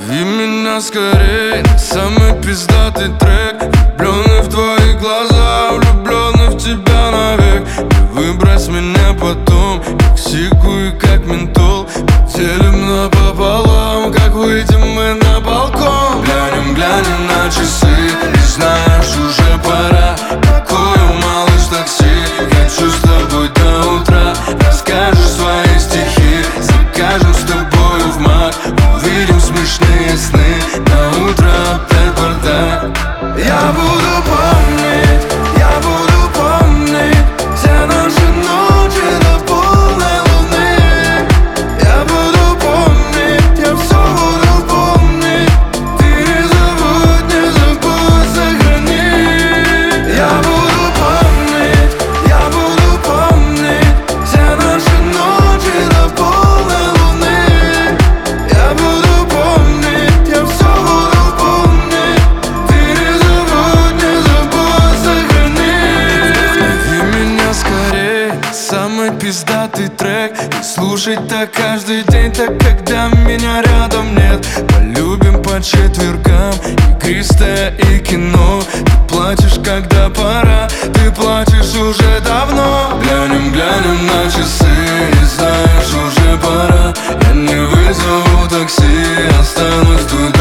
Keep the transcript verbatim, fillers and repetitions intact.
Зови меня скорей на самый пиздатый трек. Влюбленный в твои глаза, влюбленный в тебя навек. Не выбрось меня потом, как сику и как ментол. Поделим напополам, как выйдем мы на балкон. Глянем, глянем на часы, и знаешь, уже пора. Какой малыш такси, хочу с тобой до утра. Расскажешь свои стихи, закажем с тобою в мак. Увидим смешные сны, на утро опять бардак. Я буду помнить, я буду помнить все наши ночи до полной луны. Я буду помнить, я все буду помнить. Ты не забудь, не забудь, сохрани. Я буду помнить, я буду помнить все наши ночи до полной луны. Я буду помнить, я все буду помнить. Ты не забудь, не забудь, сохрани. Зови меня скорей, самый пиздатый трек. И слушать так каждый день, так когда меня рядом нет. Полюбим по четвергам, игристое и кино. Ты плачешь, когда пора, ты плачешь уже давно. Глянем, глянем на часы, и знаешь, уже пора. Я не вызову такси, останусь тут